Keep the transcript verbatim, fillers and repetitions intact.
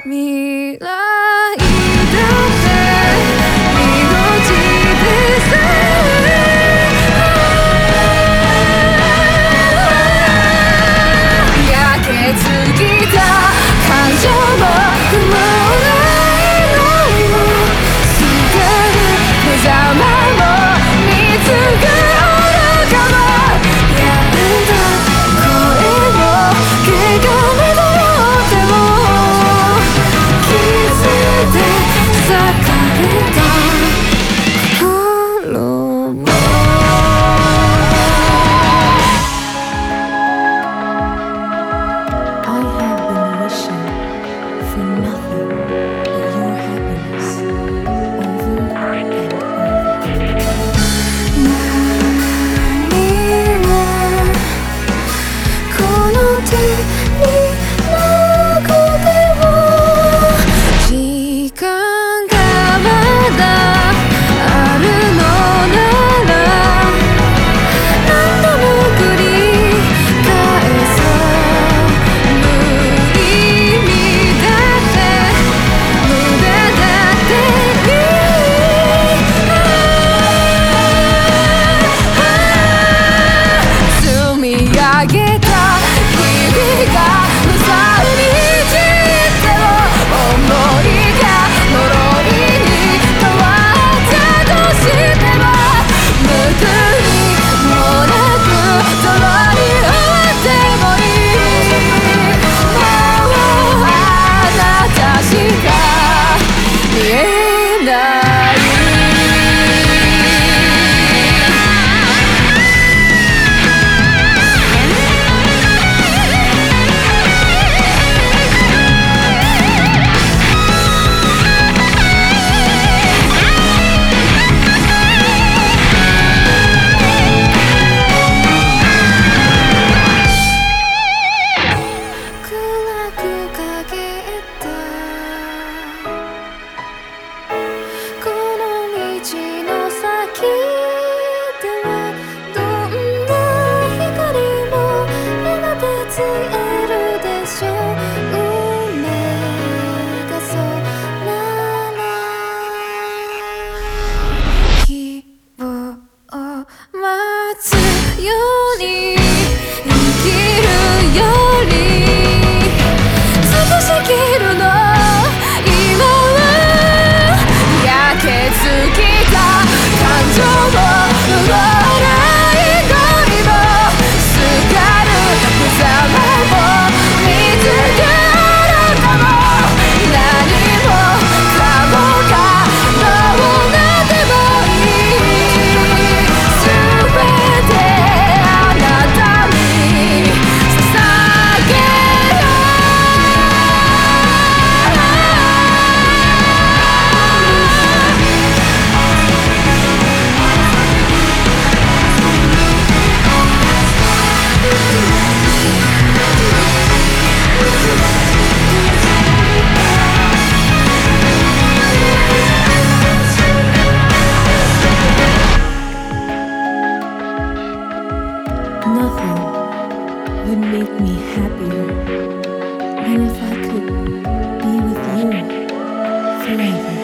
未来だって命でさえ焼けつぎた感情も雲ないのよ捨てる無様も見つけ愚かもやんだ声を汚めとっても傷で裂かれた心もI have been wishing for nothing but your happiness over and over. 何もこの手になくても時間がまだあるのなら何度も繰り返そう無意味だって無駄だっていい積み上げた日々が無残に散っても思いが呪いに変わったとしても報いもなく空に終わってもいいもうあなたしか見えない暗く陰ったこの道の先ではどんな光もやがて消えるでしょう運命がそうなら希望を待つように生きるより少し生きるの今は焼けつきた感情も笑い声もすがる無様も見つけるかも何もかもがどうなってもいい全てあなたに捧げるNothing would make me happier than if I could be with you forever.